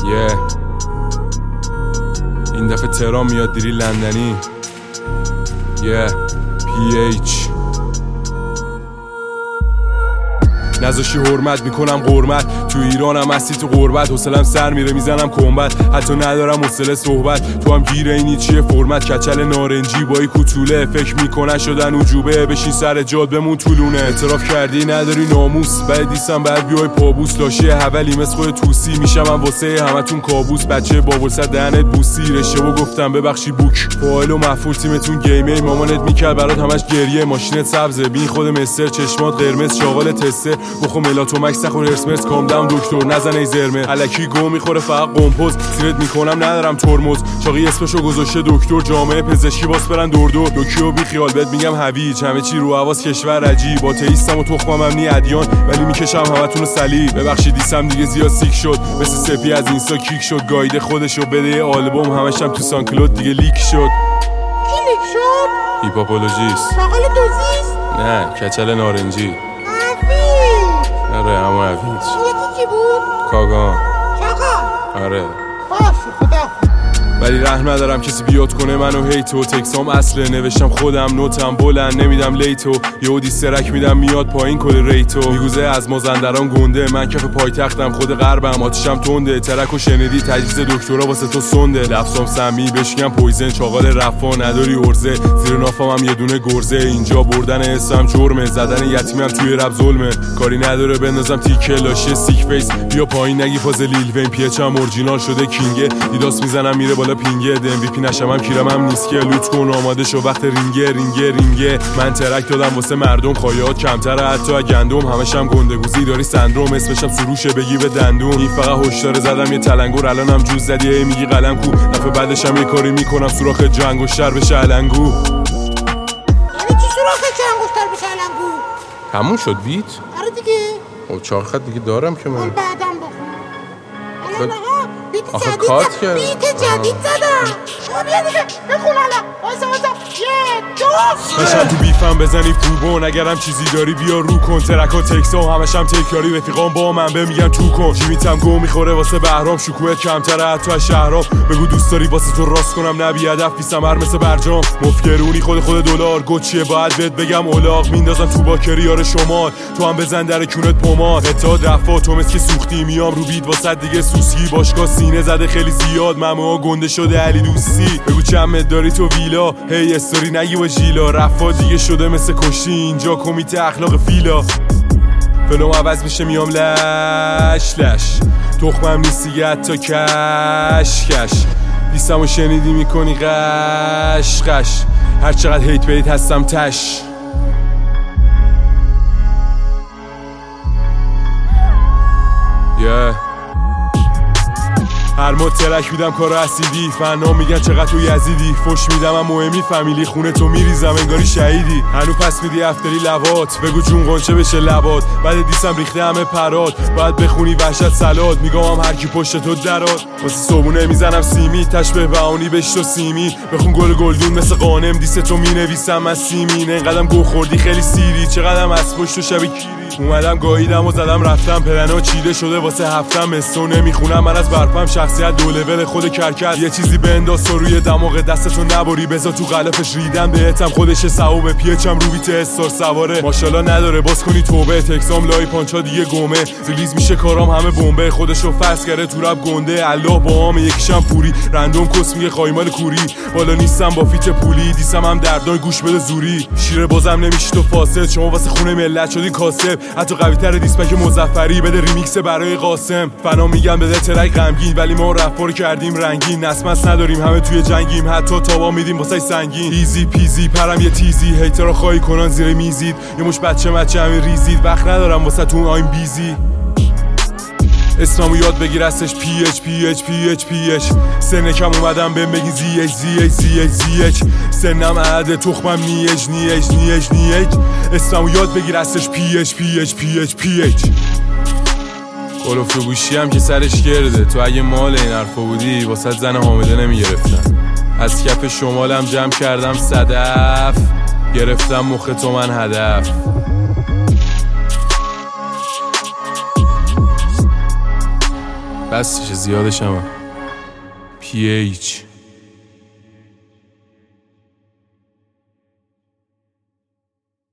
این دفعه تهران میاد دیری لندنی. PH نذاشی حرمت میکنم قرمت، تو ایرانم هستی تو غربت، حوصلم سر میره میزنم کمبت، حتی ندارم حوصله صحبت، تو هم گیر اینی چیه فرمت، کچل نارنجی با ای کوتوله، فکر میکنن شدن عجوبه، بشین سر جاد بمون طولونه، اعتراف کردی نداری ناموس، بعد دیسم بعد بیای پابوس، لاشی حولی مثل خود توسی، میشم واسه همتون کابوس، بچه بابرسد دهنت بوسی، رشه و گفتم ببخشی بوک، فایل و محفول تیمتون گیمه، مامانت میکرد برات همش گریه، ماشینت سبزه بی خود مستر، چشمات قرمز، شاغل تسته، بخو ملاتومکس نخور اسمرس، کام داون دکتر نزن ای زرمه، الکی گو میخوره فقط قمپوز، سیرت میکنم ندارم ترمز، چاقی اسمشو گذاشته دکتر، جامعه پزشکی باس برن دور دکیو بی خیال بهت میگم هویج، همه چی رو حواس کشور عجیب، آتئیستم و تخمم هم نی ادیان، ولی میکشم همتون رو صلیب، ببخشید دیسم دیگه زیاد سیک شد، مثل سپی از اینستا کیک شد، گایده خودشو بده یه آلبوم، همشم تو سانکلود دیگه لیک شد. کی لیک شد؟ هیپاپولوژیست. شاغل دوزیست؟ نه کچل نارنجی. آره همون هویج. یکی کی بود؟ کاغان. کاغان؟ آره باشه خدا. ولی رحم ندارم کسی بیاد کنه منو هیتو، تکسام اصله نوشتم خودم، نوتم بلند نمیدم لیتو، یه اودی سرک میدم میاد پایین کل ریتو، میگوزه از مازندران گنده، من کف پایتختم خود غربم، آتیشم تنده، ترکو شنیدی تجویز دکترا واسه تو سنده، لفظام سمی بشکم پویزن، چاقال رفا نداری ارزه، زیر نافم هم یه دونه گرزه، اینجا بردن اسم جرمه، زدن یتیمم توی رپ ظلمه، کاری نداره بندازم تیکه لاشی سیک فیس، بیا پایین نگی فاز لیل وین، پیچم اورجینال شده کینگه، دیداس میزنم میره بالا پینگه، MVP نشمم کیرم هم نیست که، لوت کن آماده شو وقت رینگه، من ترک دادم واسه مردم، خایات کمتره حتی گندم، همشم گندگوزی داری سندروم، اسمشم سروشه بگی به دندون، این فقط هشدار زدم یه تلنگور، الانم جوز زدی میگی قلم کو، دفعه بعدشم یه کاری میکنم سوراخ جنگوشتر بشه علنگو. یعنی چی سوراخ جنگوشتر بشه علنگو؟ تموم شد بیت؟ آره دیگه. خب 4 خط دیگه دارم که من. بعدم بخون. الان آقا بیت جدید زدم. بیا دیگه بخون الان. واسه 1 2 بشم تو بیفم بزنی فوبون، اگرم چیزی داری بیا رو کن، ترکا تکسا همشم تکراری، رفیقام با من به میگن تو کن، جیمیتم گو میخوره واسه بهرام، شکوه کمتره حتی از شهرام، بگو دوست داری واسه تو راست کنم نبی هدف بیسم هر مثل برجام، مفکرونی خود دلار، گوچیه باید بهت بگم اولاق، میندازم تو باکری یار شمال، تو هم بزن در کونت پماد، اتحاد رفا تو مثل که سوختی، میام رو بیت واسه دیگه سوسکی، باشگاه سینه زده خیلی زیاد، مموها گنده شده علی دوستی، بگو چند داری تو ویلا، هی استوری نگی با ژیلا، رفا دیگه شده مثل کشتی، اینجا کمیته اخلاق فیلا، فلوم عوض میشه میام لش تخمم نیست دیگه حتی کش دیسمو شنیدی میکنی قش هر چقدر هیت برید هستم تش. هر ما ترک میدم کارو اسیدی، فنا میگن چقدر تو یزیدی، فش میدم هم مهمی فامیلی، خونه تو میریزم انگاری شهیدی، هنو پس میدی افتری لوات، بگو جون قنچه بشه لبات، بعد دیسم ریخته همه پرات، باید بخونی وحشت سلات، میگم هم هر کی پشت تو درات، واسه صبونه میزنم سیمی، تشبه بهانی بش تو سیمی، بخون گل گلدون مثل قانم، دیس تو مینویسم از سیمین، اینقدرم گو خوردی خیلی سیری، چقدرم از پشت و شب کیری، اومدم گاییدم و زدم رفتم، پلنا چیده شده واسه هفتم، استو نمیخونم من از برفم، شخصیت دو لول خود کرکس، یه چیزی بنداز تو روی دماغ دستتو نبری، بذار تو غلافش ریدم بهتم، خودش صعوبه، پیچم رو بیت استار سواره، ماشاءالله نداره باز کنی توبه، تکسام لای پانچا دیگه گمه، ریلیز میشه کارام همه بمبه، خودشو فرض کرده تو رپ گنده، الله با هم یکیشم پوری، رندوم کس میگه خایمال کوری، بالا نیستم با فیت پولی، دیسم هم دردای گوش بده زوری، شیر بازم نمیشی تو فاسد، شما واسه خونه ملت شدی کاسب، حتی قوی‌تر دیسپک مظفری، بده ریمیکس برای قاسم، فنا میگم بده ترک غمگین، ولی ما رپار کردیم رنگین، نسمس نداریم همه توی جنگیم، حتی تابا میدیم واسه سنگین، ایزی پیزی پرم یه تیزی، هیترها خواهی کنن زیر میزید، یه مش بچه همین ریزید، وقت ندارم واسه تون آیم بیزی، اسممو یاد بگیر هستش PH سنکم اومدم بهم بگی ZH سنم عده تخمم نیج اسممو یاد بگیر هستش PH قلوف تو گوشی هم که سرش گرده، تو اگه مال این حرفا بودی واسه زن حامله نمیگرفتم، از کف شمالم جمع کردم صدف، گرفتم مخ تو من هدف. بس زیادش هم PH